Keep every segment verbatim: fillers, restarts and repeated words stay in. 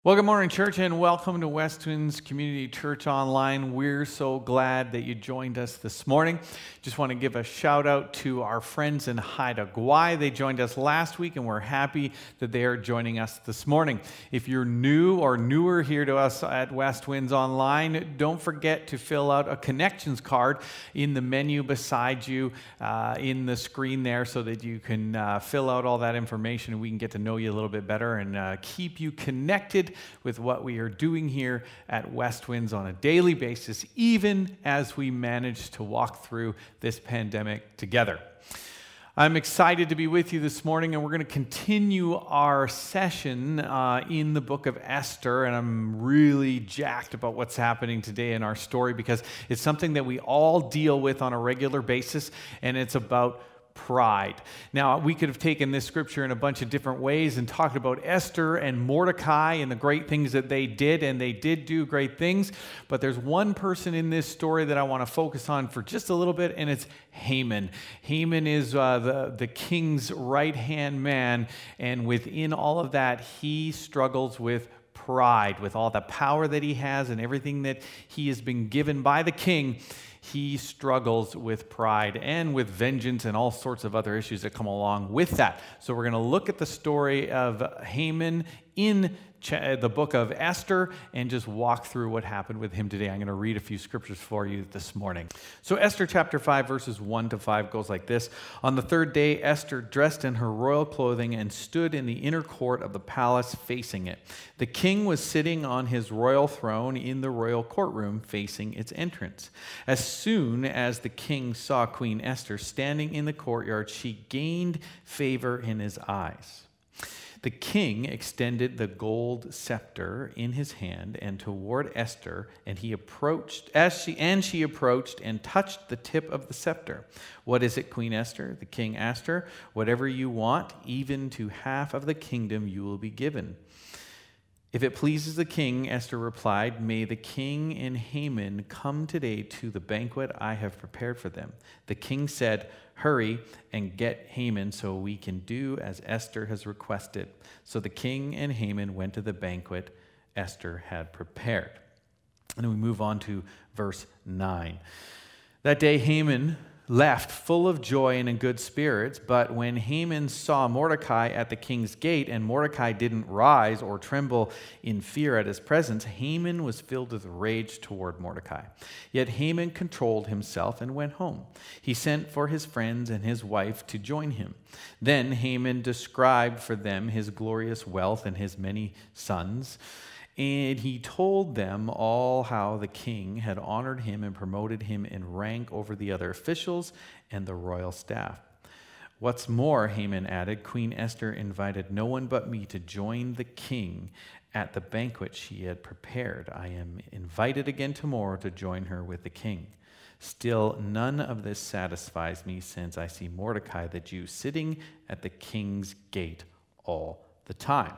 Well, good morning, church, and welcome to West Twins Community Church Online. We're so glad that you joined us this morning. Just want to give a shout out to our friends in Haida Gwaii. They joined us last week, and we're happy that they are joining us this morning. If you're new or newer here to us at West Twins Online, don't forget to fill out a connections card in the menu beside you uh, in the screen there so that you can uh, fill out all that information and we can get to know you a little bit better and uh, keep you connected with what we are doing here at West Twins on a daily basis, even as we manage to walk through this pandemic together. I'm excited to be with you this morning, and we're going to continue our session uh, in the book of Esther, and I'm really jacked about what's happening today in our story because it's something that we all deal with on a regular basis, and it's about pride. Now, we could have taken this scripture in a bunch of different ways and talked about Esther and Mordecai and the great things that they did, and they did do great things, but there's one person in this story that I want to focus on for just a little bit, and it's Haman. Haman is uh, the, the king's right-hand man, and within all of that, he struggles with pride, with all the power that he has and everything that he has been given by the king. He struggles with pride and with vengeance and all sorts of other issues that come along with that. So we're going to look at the story of Haman in the book of Esther and just walk through what happened with him today. I'm going to read a few scriptures for you this morning. So Esther chapter five, verses one to five goes like this. On the third day, Esther dressed in her royal clothing and stood in the inner court of the palace facing it. The king was sitting on his royal throne in the royal courtroom facing its entrance. As soon as the king saw Queen Esther standing in the courtyard, she gained favor in his eyes. The king extended the gold scepter in his hand and toward Esther, and he approached as she and she approached and touched the tip of the scepter. "What is it, Queen Esther?" the king asked her. "Whatever you want, even to half of the kingdom you will be given." "If it pleases the king," Esther replied, "may the king and Haman come today to the banquet I have prepared for them." The king said, "Hurry and get Haman so we can do as Esther has requested." So the king and Haman went to the banquet Esther had prepared. And then we move on to verse nine. That day Haman left full of joy and in good spirits, but when Haman saw Mordecai at the king's gate, and Mordecai didn't rise or tremble in fear at his presence, Haman was filled with rage toward Mordecai. Yet Haman controlled himself and went home. He sent for his friends and his wife to join him. Then Haman described for them his glorious wealth and his many sons. And he told them all how the king had honored him and promoted him in rank over the other officials and the royal staff. "What's more," Haman added, "Queen Esther invited no one but me to join the king at the banquet she had prepared. I am invited again tomorrow to join her with the king. Still, none of this satisfies me, since I see Mordecai the Jew sitting at the king's gate all the time."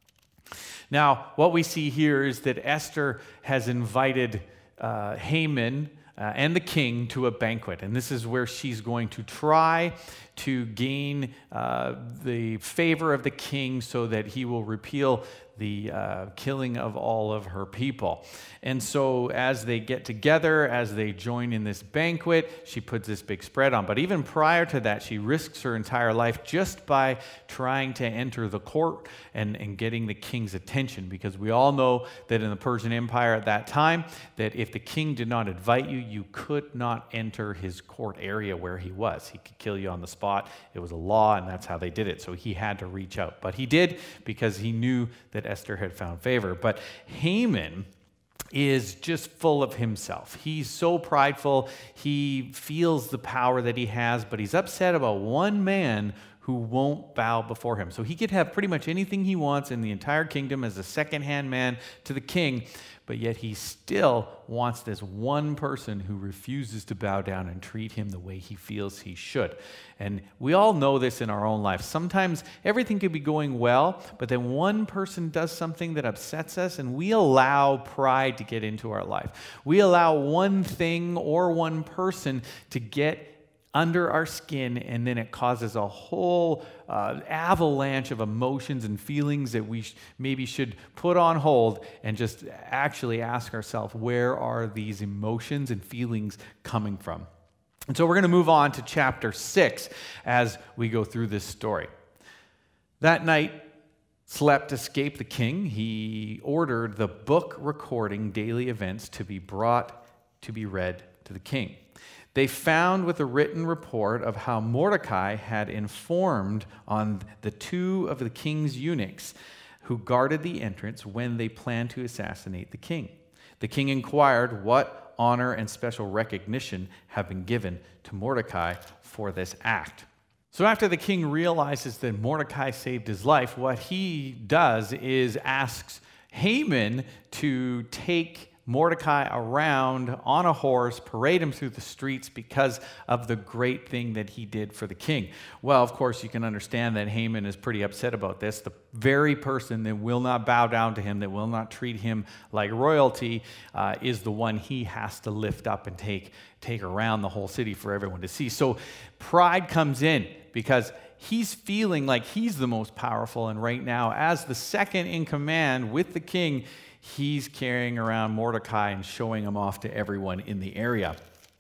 Now, what we see here is that Esther has invited uh, Haman uh, and the king to a banquet. And this is where she's going to try to gain uh, the favor of the king so that he will repeal the uh, killing of all of her people. And so as they get together, as they join in this banquet, she puts this big spread on. But even prior to that, she risks her entire life just by trying to enter the court and, and getting the king's attention. Because we all know that in the Persian Empire at that time, that if the king did not invite you, you could not enter his court area where he was. He could kill you on the spot. It was a law, and that's how they did it. So he had to reach out. But he did, because he knew that Esther had found favor. But Haman is just full of himself. He's so prideful. He feels the power that he has, but he's upset about one man who won't bow before him. So he could have pretty much anything he wants in the entire kingdom as a second-hand man to the king, but yet he still wants this one person who refuses to bow down and treat him the way he feels he should. And we all know this in our own life. Sometimes everything could be going well, but then one person does something that upsets us, and we allow pride to get into our life. We allow one thing or one person to get under our skin, and then it causes a whole uh, avalanche of emotions and feelings that we sh- maybe should put on hold and just actually ask ourselves, where are these emotions and feelings coming from? And so we're going to move on to chapter six as we go through this story. That night, slept escaped the king. He ordered the book recording daily events to be brought to be read to the king. They found with a written report of how Mordecai had informed on the two of the king's eunuchs who guarded the entrance when they planned to assassinate the king. The king inquired what honor and special recognition have been given to Mordecai for this act. So after the king realizes that Mordecai saved his life, what he does is asks Haman to take Mordecai around on a horse, parade him through the streets because of the great thing that he did for the king. Well, of course, you can understand that Haman is pretty upset about this. The very person that will not bow down to him, that will not treat him like royalty, uh, is the one he has to lift up and take, take around the whole city for everyone to see. So pride comes in because he's feeling like he's the most powerful, and right now, as the second in command with the king, he's carrying around Mordecai and showing him off to everyone in the area.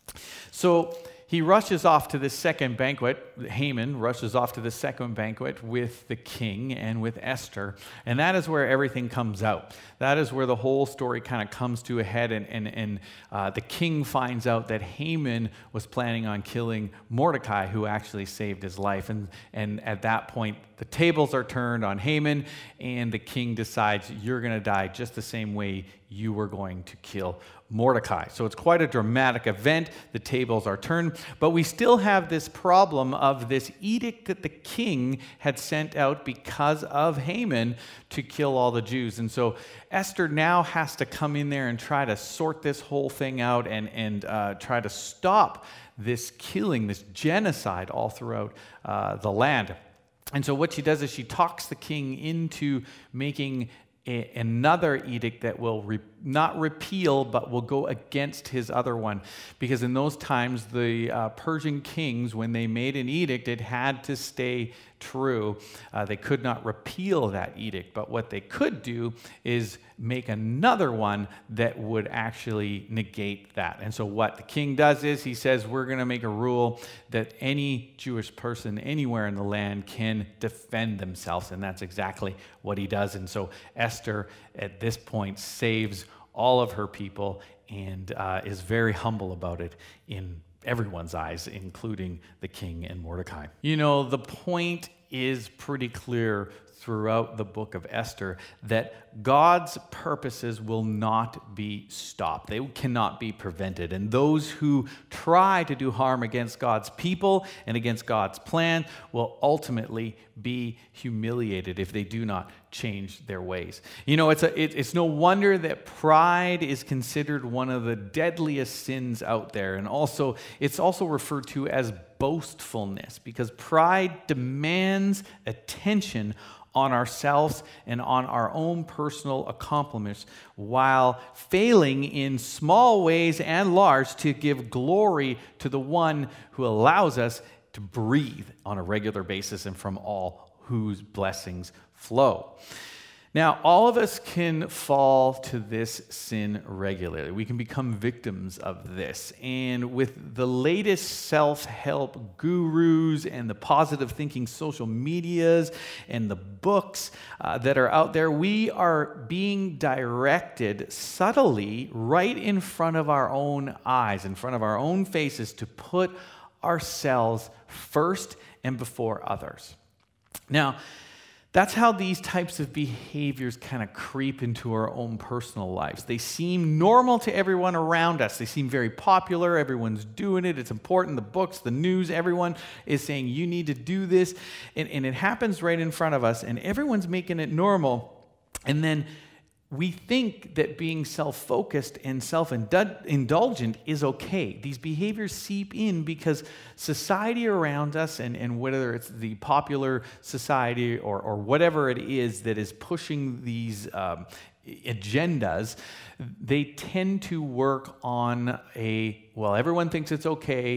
So he rushes off to this second banquet. Haman rushes off to the second banquet with the king and with Esther. And that is where everything comes out. That is where the whole story kind of comes to a head. And, and, and uh, the king finds out that Haman was planning on killing Mordecai, who actually saved his life. And, and at that point, the tables are turned on Haman, and the king decides, you're going to die just the same way you were going to kill Mordecai. So it's quite a dramatic event. The tables are turned, but we still have this problem of this edict that the king had sent out because of Haman to kill all the Jews. And so Esther now has to come in there and try to sort this whole thing out and, and uh, try to stop this killing, this genocide all throughout uh, the land. And so what she does is she talks the king into making a, another edict that will re, not repeal, but will go against his other one. Because in those times, the uh, Persian kings, when they made an edict, it had to stay true. Uh, they could not repeal that edict. But what they could do is make another one that would actually negate that. And so what the king does is he says, we're going to make a rule that any Jewish person anywhere in the land can defend themselves. And that's exactly what he does. And so Esther, at this point, saves all of her people and uh, is very humble about it in everyone's eyes, including the king and Mordecai. You know, the point is pretty clear throughout the book of Esther that God's purposes will not be stopped. They cannot be prevented. And those who try to do harm against God's people and against God's plan will ultimately be humiliated if they do not change their ways. You know, it's, a, it, it's no wonder that pride is considered one of the deadliest sins out there. And also, it's also referred to as boastfulness, because pride demands attention on ourselves and on our own personal accomplishments, while failing in small ways and large to give glory to the one who allows us to breathe on a regular basis and from all whose blessings flow. Now, all of us can fall to this sin regularly. We can become victims of this. And with the latest self-help gurus and the positive thinking social medias and the books uh, that are out there, we are being directed subtly right in front of our own eyes, in front of our own faces, to put ourselves first and before others. Now, that's how these types of behaviors kind of creep into our own personal lives. They seem normal to everyone around us. They seem very popular. Everyone's doing it. It's important. The books, the news, everyone is saying, you need to do this. And, and it happens right in front of us, and everyone's making it normal. And then we think that being self-focused and self-indulgent is okay. These behaviors seep in because society around us, and, and whether it's the popular society or, or whatever it is that is pushing these um, agendas, they tend to work on a, well, everyone thinks it's okay,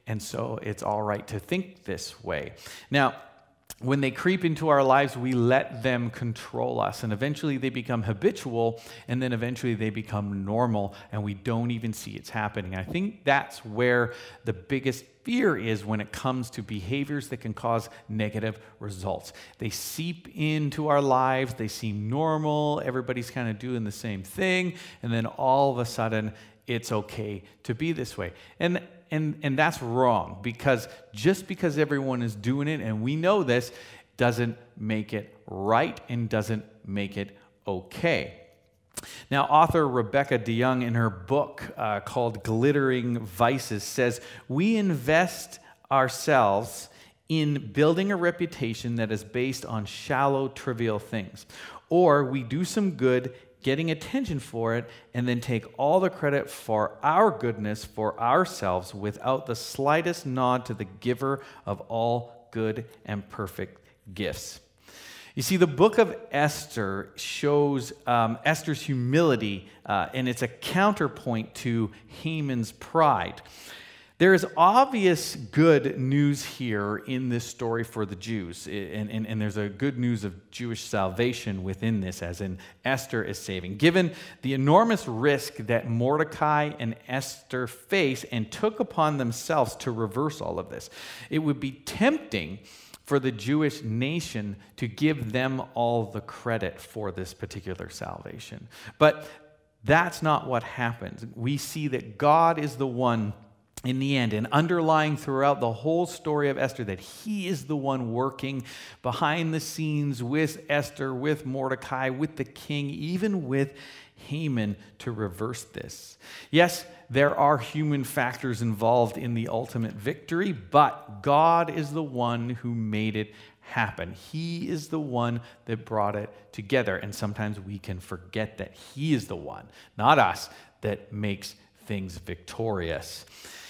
and so it's all right to think this way. Now, when they creep into our lives, we let them control us, and eventually they become habitual, and then eventually they become normal, and we don't even see it's happening. I think that's where the biggest fear is when it comes to behaviors that can cause negative results. They seep into our lives, they seem normal, everybody's kind of doing the same thing, and then all of a sudden, it's okay to be this way. And And, and that's wrong, because just because everyone is doing it, and we know this, doesn't make it right and doesn't make it okay. Now, author Rebecca DeYoung, in her book uh, called Glittering Vices, says, we invest ourselves in building a reputation that is based on shallow, trivial things. Or we do some good, getting attention for it, and then take all the credit for our goodness for ourselves without the slightest nod to the giver of all good and perfect gifts. You see, the book of Esther shows um, Esther's humility, uh, and it's a counterpoint to Haman's pride. There is obvious good news here in this story for the Jews, and, and, and there's a good news of Jewish salvation within this, as in Esther is saving. Given the enormous risk that Mordecai and Esther face and took upon themselves to reverse all of this, it would be tempting for the Jewish nation to give them all the credit for this particular salvation. But that's not what happens. We see that God is the one in the end, and underlying throughout the whole story of Esther, that he is the one working behind the scenes with Esther, with Mordecai, with the king, even with Haman, to reverse this. Yes, there are human factors involved in the ultimate victory, but God is the one who made it happen. He is the one that brought it together, and sometimes we can forget that he is the one, not us, that makes things victorious.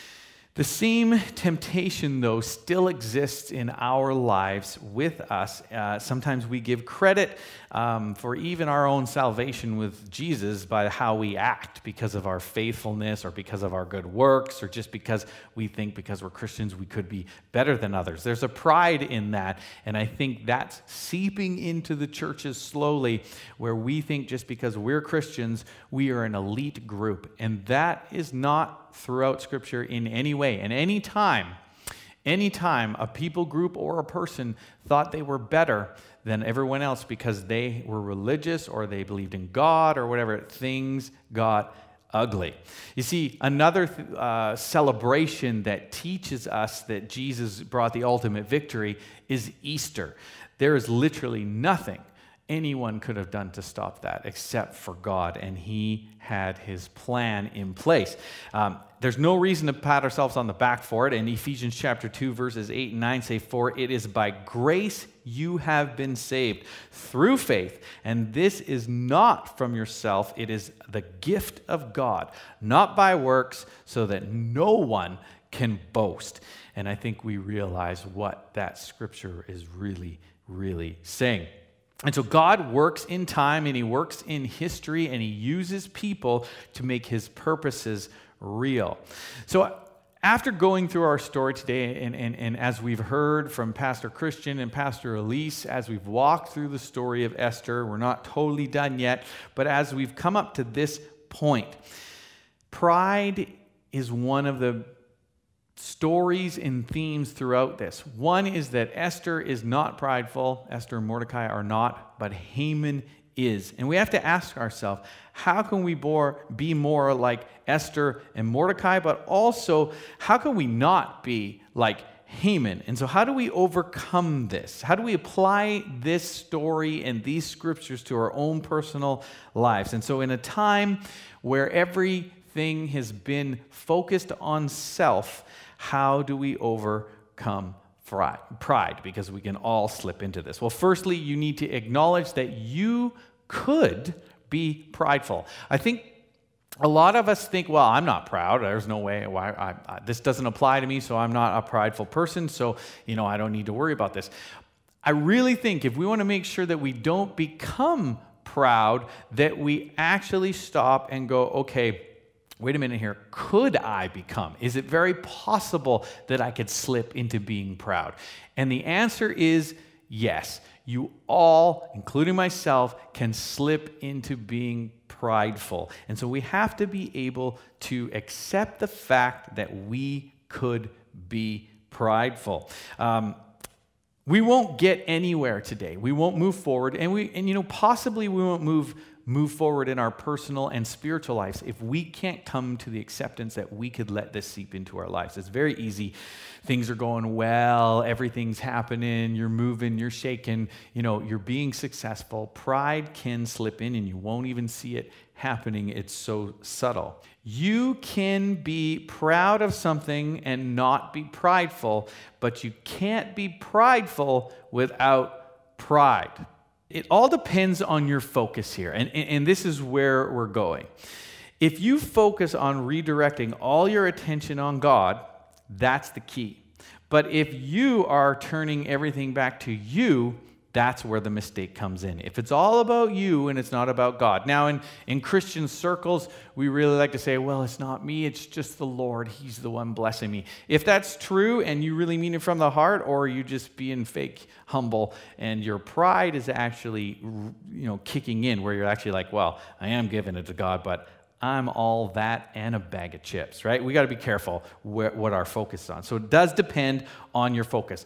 The same temptation, though, still exists in our lives with us. Uh, sometimes we give credit um, for even our own salvation with Jesus by how we act because of our faithfulness or because of our good works or just because we think because we're Christians we could be better than others. There's a pride in that, and I think that's seeping into the churches slowly, where we think just because we're Christians, we are an elite group, and that is not throughout Scripture in any way. And any time, any time a people group or a person thought they were better than everyone else because they were religious or they believed in God or whatever, things got ugly. You see, another uh, celebration that teaches us that Jesus brought the ultimate victory is Easter. There is literally nothing anyone could have done to stop that except for God, and he had his plan in place. Um, there's no reason to pat ourselves on the back for it, and Ephesians chapter two, verses eight and nine say, "For it is by grace you have been saved through faith, and this is not from yourself, it is the gift of God, not by works, so that no one can boast." And I think we realize what that scripture is really, really saying. And so God works in time, and he works in history, and he uses people to make his purposes real. So after going through our story today, and, and, and as we've heard from Pastor Christian and Pastor Elise, as we've walked through the story of Esther, we're not totally done yet, but as we've come up to this point, pride is one of the stories and themes throughout this. One is that Esther is not prideful. Esther and Mordecai are not, but Haman is. And we have to ask ourselves, how can we more, be more like Esther and Mordecai, but also how can we not be like Haman? And so how do we overcome this? How do we apply this story and these scriptures to our own personal lives? And so in a time where everything has been focused on self, how do we overcome pride? Because we can all slip into this. Well, firstly, you need to acknowledge that you could be prideful. I think a lot of us think, well, I'm not proud. There's no way. Why I, I, this doesn't apply to me, so I'm not a prideful person, so you know I don't need to worry about this. I really think if we want to make sure that we don't become proud, that we actually stop and go, okay, wait a minute here, could I become? Is it very possible that I could slip into being proud? And the answer is yes. You all, including myself, can slip into being prideful. And so we have to be able to accept the fact that we could be prideful. Um, we won't get anywhere today. We won't move forward, and we, and you know, possibly we won't move move forward in our personal and spiritual lives if we can't come to the acceptance that we could let this seep into our lives. It's very easy. Things are going well, everything's happening, you're moving, you're shaking, you know, you're being successful. Pride can slip in and you won't even see it happening. It's so subtle. You can be proud of something and not be prideful, but you can't be prideful without pride. It all depends on your focus here, and, and this is where we're going. If you focus on redirecting all your attention on God, that's the key. But if you are turning everything back to you, that's where the mistake comes in. If it's all about you and it's not about God. Now, in, in Christian circles, we really like to say, well, it's not me, it's just the Lord. He's the one blessing me. If that's true and you really mean it from the heart, or you just being fake humble and your pride is actually, you know, kicking in, where you're actually like, well, I am giving it to God, but I'm all that and a bag of chips, right? We got to be careful wh- what our focus is on. So it does depend on your focus.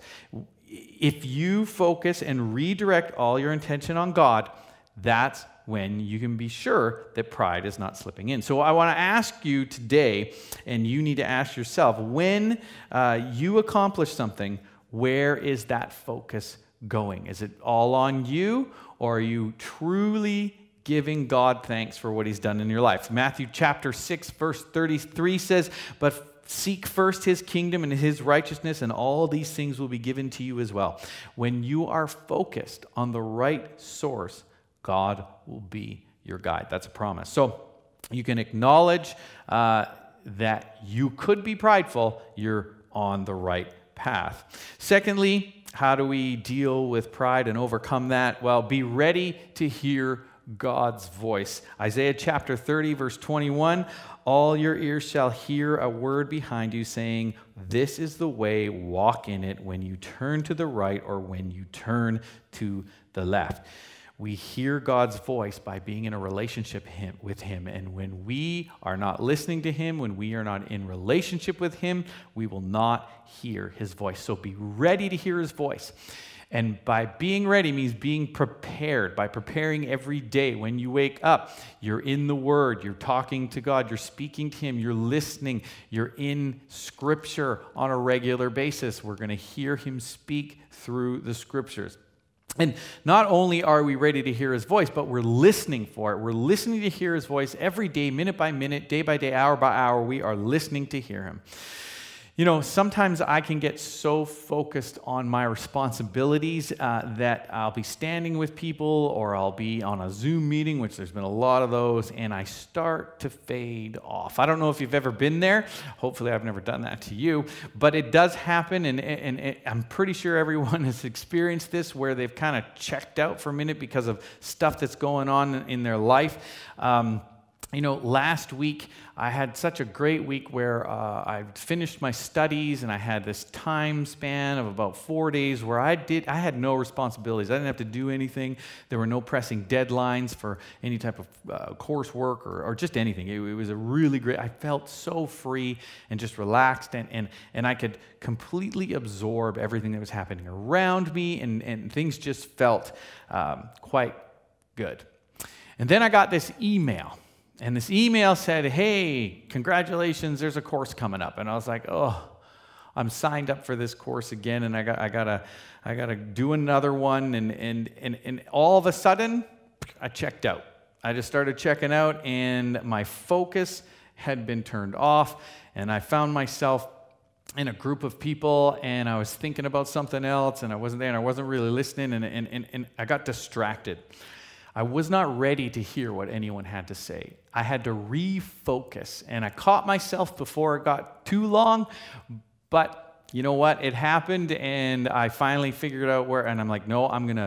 If you focus and redirect all your intention on God, that's when you can be sure that pride is not slipping in. So I want to ask you today, and you need to ask yourself, when uh, you accomplish something, where is that focus going? Is it all on you, or are you truly giving God thanks for what he's done in your life? Matthew chapter six, verse thirty-three says, but seek first his kingdom and his righteousness, and all these things will be given to you as well. When you are focused on the right source, God will be your guide. That's a promise. So you can acknowledge uh, that you could be prideful. You're on the right path. Secondly, how do we deal with pride and overcome that? Well, be ready to hear God's voice. Isaiah chapter thirty, verse twenty-one, all your ears shall hear a word behind you saying, this is the way, walk in it, when you turn to the right or when you turn to the left. We hear God's voice by being in a relationship with him. And when we are not listening to him, when we are not in relationship with him, we will not hear his voice. So be ready to hear his voice. And by being ready means being prepared, by preparing every day. When you wake up, you're in the Word, you're talking to God, you're speaking to him, you're listening, you're in Scripture on a regular basis. We're going to hear him speak through the Scriptures. And not only are we ready to hear his voice, but we're listening for it. We're listening to hear his voice every day, minute by minute, day by day, hour by hour. We are listening to hear him. You know, sometimes I can get so focused on my responsibilities uh, that I'll be standing with people, or I'll be on a Zoom meeting, which there's been a lot of those, and I start to fade off. I don't know if you've ever been there. Hopefully I've never done that to you, but it does happen, and, and, and I'm pretty sure everyone has experienced this, where they've kind of checked out for a minute because of stuff that's going on in their life. Um, You know, last week I had such a great week where uh, I finished my studies, and I had this time span of about four days where I did I had no responsibilities. I didn't have to do anything. There were no pressing deadlines for any type of uh, coursework or, or just anything. It, it was a really great. I felt so free and just relaxed, and and and I could completely absorb everything that was happening around me, and and things just felt um, quite good. And then I got this email. And this email said, hey, congratulations, there's a course coming up. And I was like, oh, I'm signed up for this course again, and I got I gotta I gotta do another one. And and and and all of a sudden, I checked out. I just started checking out, and my focus had been turned off, and I found myself in a group of people, and I was thinking about something else, and I wasn't there, and I wasn't really listening, and and and, and I got distracted. I was not ready to hear what anyone had to say. I had to refocus, and I caught myself before it got too long, but you know what? It happened, and I finally figured out where, and I'm like, no, I'm gonna,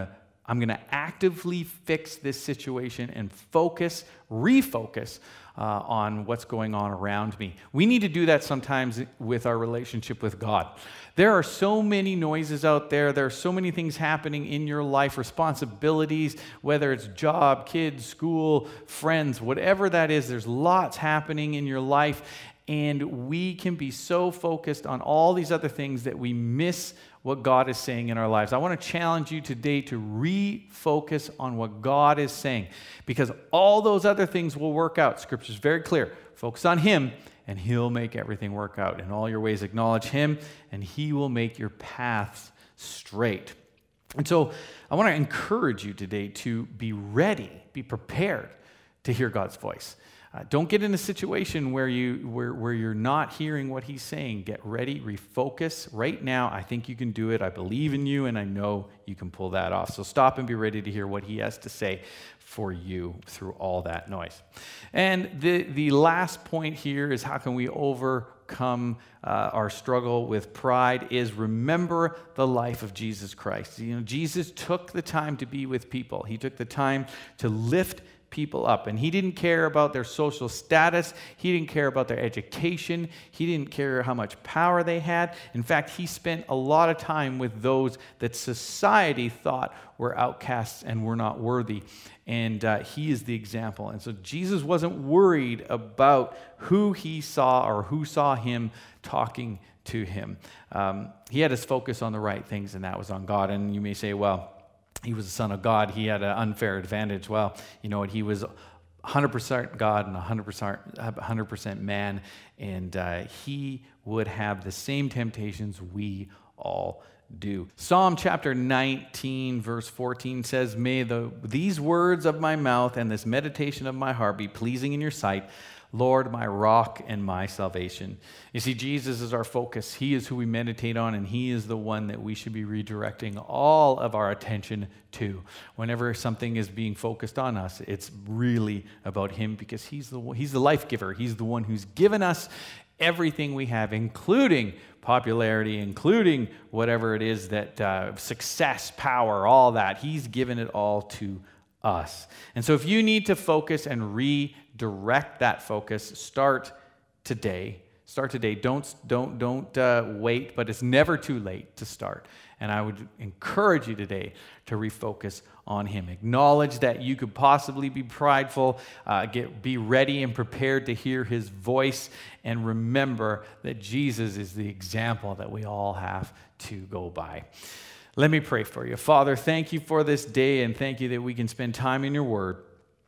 I'm going to actively fix this situation and focus, refocus uh, on what's going on around me. We need to do that sometimes with our relationship with God. There are so many noises out there. There are so many things happening in your life, responsibilities, whether it's job, kids, school, friends, whatever that is. There's lots happening in your life, and we can be so focused on all these other things that we miss what God is saying in our lives. I want to challenge you today to refocus on what God is saying, because all those other things will work out. Scripture is very clear. Focus on Him, and He'll make everything work out. In all your ways, acknowledge Him, and He will make your paths straight. And so I want to encourage you today to be ready, be prepared to hear God's voice. Uh, don't get in a situation where, you, where, where you're not hearing what He's saying. Get ready, refocus. Right now, I think you can do it. I believe in you, and I know you can pull that off. So stop and be ready to hear what He has to say for you through all that noise. And the, the last point here is, how can we overcome uh, our struggle with pride, is remember the life of Jesus Christ. You know, Jesus took the time to be with people. He took the time to lift people up, and He didn't care about their social status. He didn't care about their education. He didn't care how much power they had. In fact, He spent a lot of time with those that society thought were outcasts and were not worthy, and uh, He is the example. And so Jesus wasn't worried about who He saw or who saw Him talking to Him. Um, he had His focus on the right things, and that was on God. And you may say, well, He was the Son of God. He had an unfair advantage. Well, you know what? He was one hundred percent God and one hundred percent, one hundred percent man, and uh, He would have the same temptations we all do. Psalm chapter nineteen, verse fourteen says, "May the, these words of my mouth and this meditation of my heart be pleasing in your sight, Lord, my rock and my salvation." You see, Jesus is our focus. He is who we meditate on, and He is the one that we should be redirecting all of our attention to. Whenever something is being focused on us, it's really about Him, because He's the He's the life giver. He's the one who's given us everything we have, including popularity, including whatever it is that uh, success, power, all that. He's given it all to us. And so if you need to focus and redirect that focus, start today. Start today. Don't, don't, don't uh, wait, but it's never too late to start. And I would encourage you today to refocus on Him. Acknowledge that you could possibly be prideful. Uh, get, be ready and prepared to hear His voice. And remember that Jesus is the example that we all have to go by. Let me pray for you. Father, thank you for this day, and thank you that we can spend time in your word.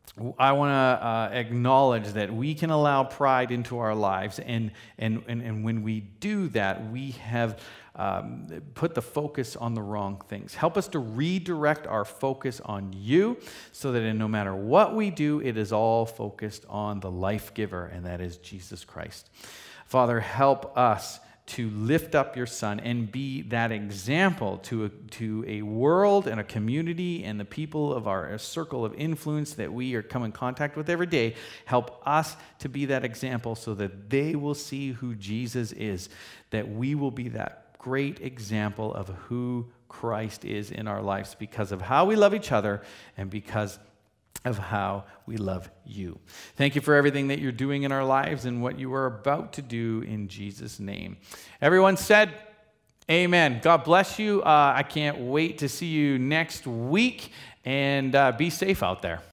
I want to uh, acknowledge that we can allow pride into our lives, and, and, and, and when we do that, we have um, put the focus on the wrong things. Help us to redirect our focus on you, so that in no matter what we do, it is all focused on the life giver, and that is Jesus Christ. Father, help us to lift up your Son and be that example to a, to a world and a community and the people of our circle of influence that we are come in contact with every day. Help us to be that example, so that they will see who Jesus is, that we will be that great example of who Christ is in our lives, because of how we love each other and because of how we love you. Thank you for everything that you're doing in our lives and what you are about to do in Jesus' name. Everyone said, amen. God bless you. Uh, I can't wait to see you next week, and uh, be safe out there.